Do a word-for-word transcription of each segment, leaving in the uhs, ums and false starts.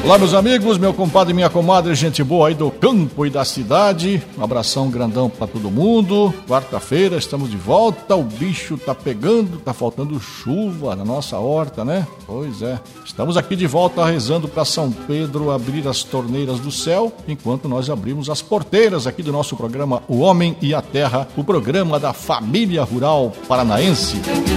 Olá, meus amigos, meu compadre e minha comadre, gente boa aí do campo e da cidade. Um abração grandão pra todo mundo. Quarta-feira estamos de volta. O bicho tá pegando, tá faltando chuva na nossa horta, né? Pois é. Estamos aqui de volta rezando pra São Pedro abrir as torneiras do céu, enquanto nós abrimos as porteiras aqui do nosso programa O Homem e a Terra, o programa da família rural paranaense.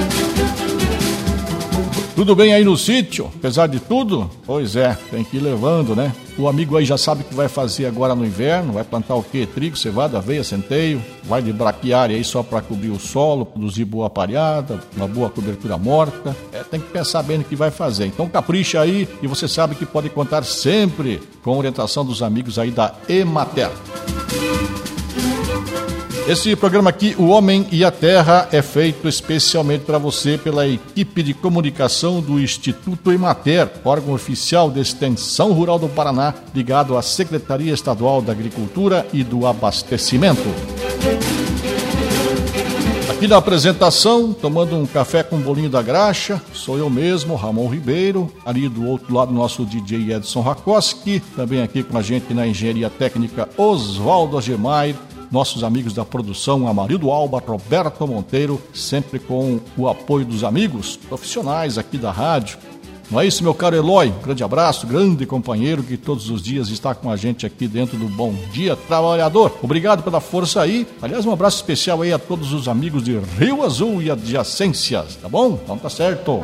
Tudo bem aí no sítio, apesar de tudo? Pois é, tem que ir levando, né? O amigo aí já sabe o que vai fazer agora no inverno, vai plantar o quê? Trigo, cevada, aveia, centeio, vai de braquiária aí só para cobrir o solo, produzir boa palhada, uma boa cobertura morta. É, tem que pensar bem no que vai fazer. Então capricha aí e você sabe que pode contar sempre com a orientação dos amigos aí da Emater. Esse programa aqui, O Homem e a Terra, é feito especialmente para você pela equipe de comunicação do Instituto Emater, órgão oficial de extensão rural do Paraná, ligado à Secretaria Estadual da Agricultura e do Abastecimento. Aqui na apresentação, tomando um café com um bolinho da graxa, sou eu mesmo, Ramon Ribeiro, ali do outro lado nosso D J Edson Rakoski, também aqui com a gente na engenharia técnica Oswaldo Agemar, nossos amigos da produção, Amarildo Alba, Roberto Monteiro, sempre com o apoio dos amigos profissionais aqui da rádio. Não é isso, meu caro Eloy? Um grande abraço, grande companheiro que todos os dias está com a gente aqui dentro do Bom Dia Trabalhador. Obrigado pela força aí. Aliás, um abraço especial aí a todos os amigos de Rio Azul e adjacências, tá bom? Então tá certo.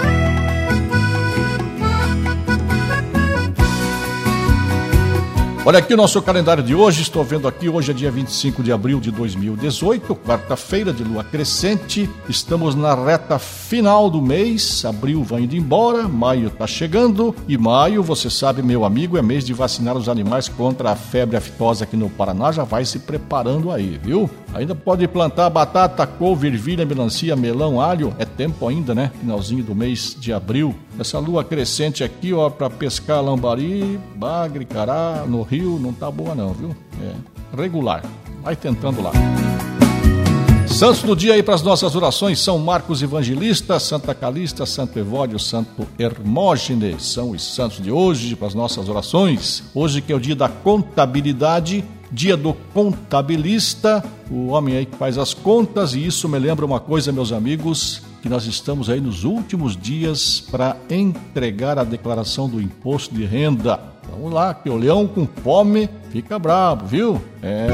Olha aqui o nosso calendário de hoje, estou vendo aqui, hoje é dia vinte e cinco de abril de dois mil e dezoito, quarta-feira de lua crescente, estamos na reta final do mês, abril vai indo embora, maio está chegando, e maio, você sabe, meu amigo, é mês de vacinar os animais contra a febre aftosa aqui no Paraná, já vai se preparando aí, viu? Ainda pode plantar batata, couve, ervilha, melancia, melão, alho, é tempo ainda, né? Finalzinho do mês de abril. Essa lua crescente aqui, ó, para pescar lambari, bagre, cará, no rio, não tá boa não, viu? É regular. Vai tentando lá. Santos do dia aí para as nossas orações, São Marcos Evangelista, Santa Calista, Santo Evódio, Santo Hermógenes, são os santos de hoje para as nossas orações. Hoje que é o dia da contabilidade, dia do contabilista, o homem aí que faz as contas, e isso me lembra uma coisa, meus amigos, que nós estamos aí nos últimos dias para entregar a declaração do imposto de renda. Vamos lá, que o leão com fome fica bravo, viu? É...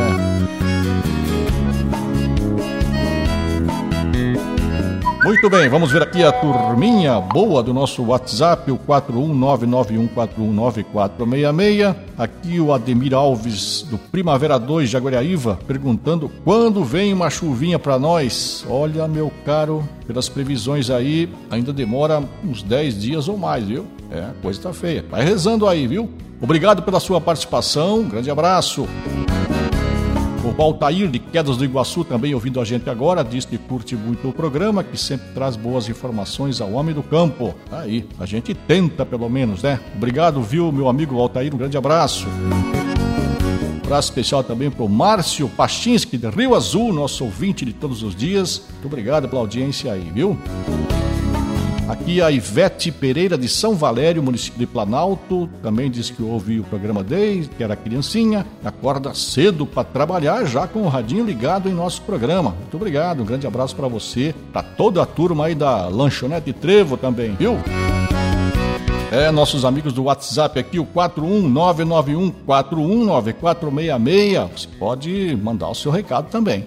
Muito bem, vamos ver aqui a turminha boa do nosso WhatsApp, o quatro um nove nove um quatro um nove quatro seis seis. Aqui o Ademir Alves, do Primavera dois, Jaguariaíva, perguntando quando vem uma chuvinha para nós. Olha, meu caro, pelas previsões aí, ainda demora uns dez dias ou mais, viu? É, a coisa tá feia. Vai rezando aí, viu? Obrigado pela sua participação, um grande abraço. O Valtair de Quedas do Iguaçu também ouvindo a gente agora, diz que curte muito o programa, que sempre traz boas informações ao homem do campo. Aí, a gente tenta pelo menos, né? Obrigado, viu, meu amigo Valtair, um grande abraço. Um abraço especial também para o Márcio Pachinski de Rio Azul, nosso ouvinte de todos os dias. Muito obrigado pela audiência aí, viu? Aqui a Ivete Pereira de São Valério, município de Planalto, também diz que ouve o programa desde que era criancinha, acorda cedo para trabalhar já com o radinho ligado em nosso programa. Muito obrigado, um grande abraço para você, para toda a turma aí da Lanchonete Trevo também, viu? É, nossos amigos do WhatsApp aqui, o quatro um nove nove um quatro um nove quatro seis seis, você pode mandar o seu recado também.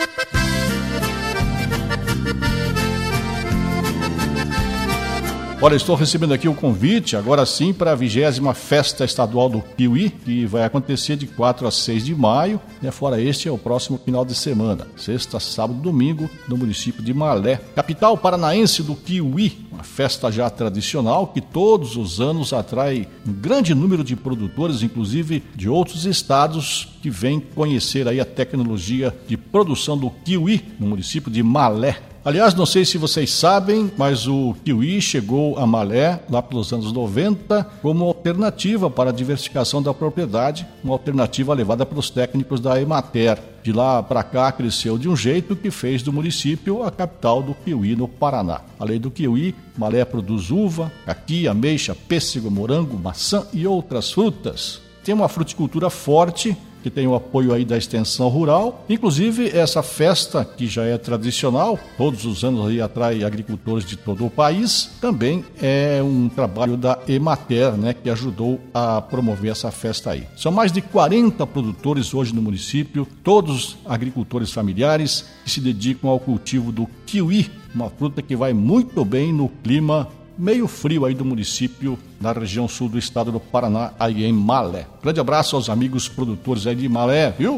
Olha, estou recebendo aqui o convite, agora sim, para a vigésima Festa Estadual do Kiwi, que vai acontecer de quatro a seis de maio, e fora este é o próximo final de semana, sexta, sábado e domingo, no município de Malé, capital paranaense do Kiwi, uma festa já tradicional que todos os anos atrai um grande número de produtores, inclusive de outros estados, que vêm conhecer aí a tecnologia de produção do kiwi no município de Malé. Aliás, não sei se vocês sabem, mas o kiwi chegou a Malé lá pelos anos noventa como alternativa para a diversificação da propriedade, uma alternativa levada pelos técnicos da Emater. De lá para cá cresceu de um jeito que fez do município a capital do kiwi no Paraná. Além do kiwi, Malé produz uva, caqui, ameixa, pêssego, morango, maçã e outras frutas. Tem uma fruticultura forte, que tem o apoio aí da extensão rural. Inclusive, essa festa, que já é tradicional, todos os anos aí atrai agricultores de todo o país, também é um trabalho da Emater, né, que ajudou a promover essa festa aí. São mais de quarenta produtores hoje no município, todos agricultores familiares que se dedicam ao cultivo do kiwi, uma fruta que vai muito bem no clima meio frio aí do município, na região sul do estado do Paraná, aí em Malé. Grande abraço aos amigos produtores aí de Malé, viu?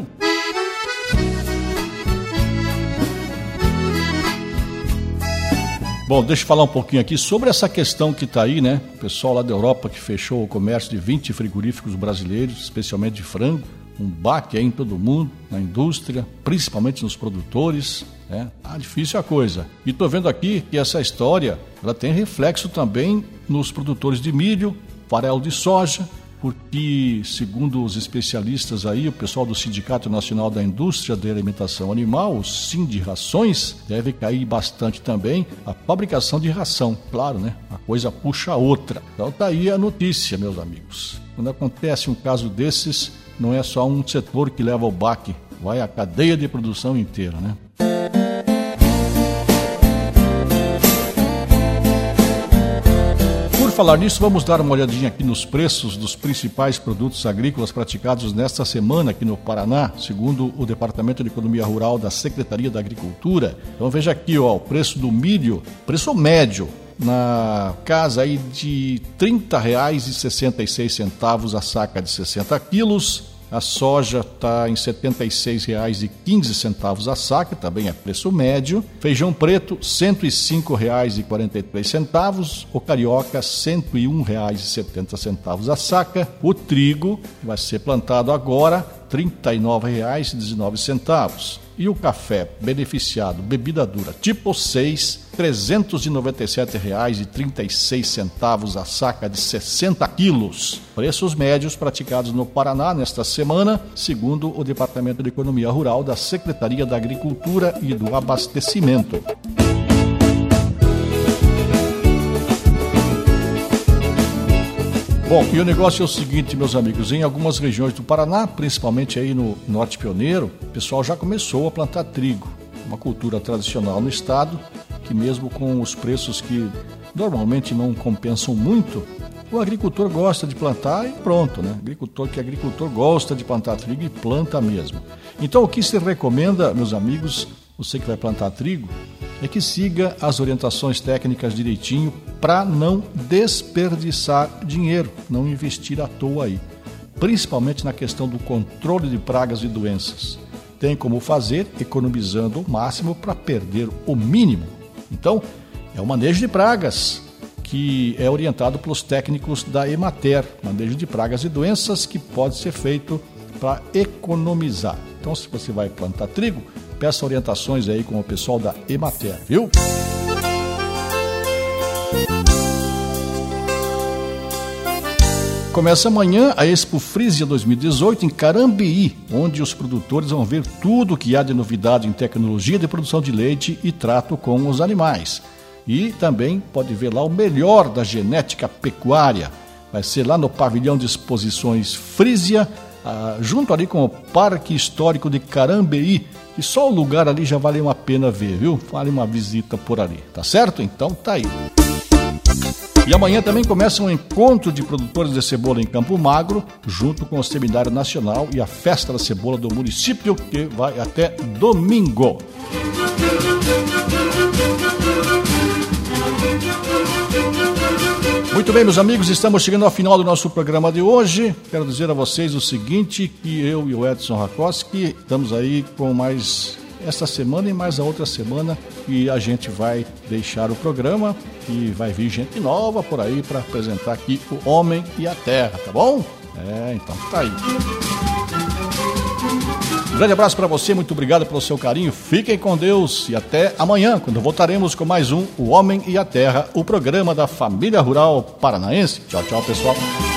Bom, deixa eu falar um pouquinho aqui sobre essa questão que está aí, né? O pessoal lá da Europa que fechou o comércio de vinte frigoríficos brasileiros, especialmente de frango. Um baque aí em todo mundo, na indústria, principalmente nos produtores, né? Tá difícil a coisa. E estou vendo aqui que essa história ela tem reflexo também nos produtores de milho, farelo de soja, porque, segundo os especialistas aí, o pessoal do Sindicato Nacional da Indústria da Alimentação Animal, o Sindirrações, deve cair bastante também a fabricação de ração. Claro, né? A coisa puxa a outra. Então tá aí a notícia, meus amigos. Quando acontece um caso desses, não é só um setor que leva o baque, vai a cadeia de produção inteira, né? Por falar nisso, vamos dar uma olhadinha aqui nos preços dos principais produtos agrícolas praticados nesta semana aqui no Paraná, segundo o Departamento de Economia Rural da Secretaria da Agricultura. Então veja aqui, ó, o preço do milho, preço médio, na casa aí de trinta reais e sessenta e seis centavos a saca de sessenta quilos. A soja está em setenta e seis reais e quinze centavos a saca, também é preço médio. Feijão preto, cento e cinco reais e quarenta e três centavos. O carioca, cento e um reais e setenta centavos a saca. O trigo, que vai ser plantado agora, trinta e nove reais e dezenove centavos. E o café beneficiado, bebida dura, tipo seis, trezentos e noventa e sete reais e trinta e seis centavos a saca de sessenta quilos. Preços médios praticados no Paraná nesta semana, segundo o Departamento de Economia Rural da Secretaria da Agricultura e do Abastecimento. Bom, e o negócio é o seguinte, meus amigos, em algumas regiões do Paraná, principalmente aí no Norte Pioneiro, o pessoal já começou a plantar trigo, uma cultura tradicional no estado, que mesmo com os preços que normalmente não compensam muito, o agricultor gosta de plantar e pronto, né? Agricultor que agricultor gosta de plantar trigo e planta mesmo. Então o que se recomenda, meus amigos, você que vai plantar trigo, é que siga as orientações técnicas direitinho para não desperdiçar dinheiro, não investir à toa aí, principalmente na questão do controle de pragas e doenças. Tem como fazer economizando o máximo para perder o mínimo. Então, é o manejo de pragas, que é orientado pelos técnicos da Emater, manejo de pragas e doenças que pode ser feito para economizar. Então, se você vai plantar trigo, peça orientações aí com o pessoal da Emater, viu? Começa amanhã a Expo Frisia dois mil e dezoito em Carambeí, onde os produtores vão ver tudo o que há de novidade em tecnologia de produção de leite e trato com os animais. E também pode ver lá o melhor da genética pecuária. Vai ser lá no pavilhão de exposições Frisia, ah, junto ali com o Parque Histórico de Carambeí. E só o lugar ali já vale uma pena ver, viu? Vale uma visita por ali, tá certo? Então tá aí. E amanhã também começa um encontro de produtores de cebola em Campo Magro, junto com o Seminário Nacional e a Festa da Cebola do município, que vai até domingo. Muito bem, meus amigos, estamos chegando ao final do nosso programa de hoje. Quero dizer a vocês o seguinte, que eu e o Edson Rakoski estamos aí com mais esta semana e mais a outra semana que a gente vai deixar o programa e vai vir gente nova por aí para apresentar aqui o Homem e a Terra, tá bom? É, então tá aí. Um grande abraço para você, muito obrigado pelo seu carinho, fiquem com Deus e até amanhã, quando voltaremos com mais um O Homem e a Terra, o programa da família rural paranaense. Tchau, tchau, pessoal.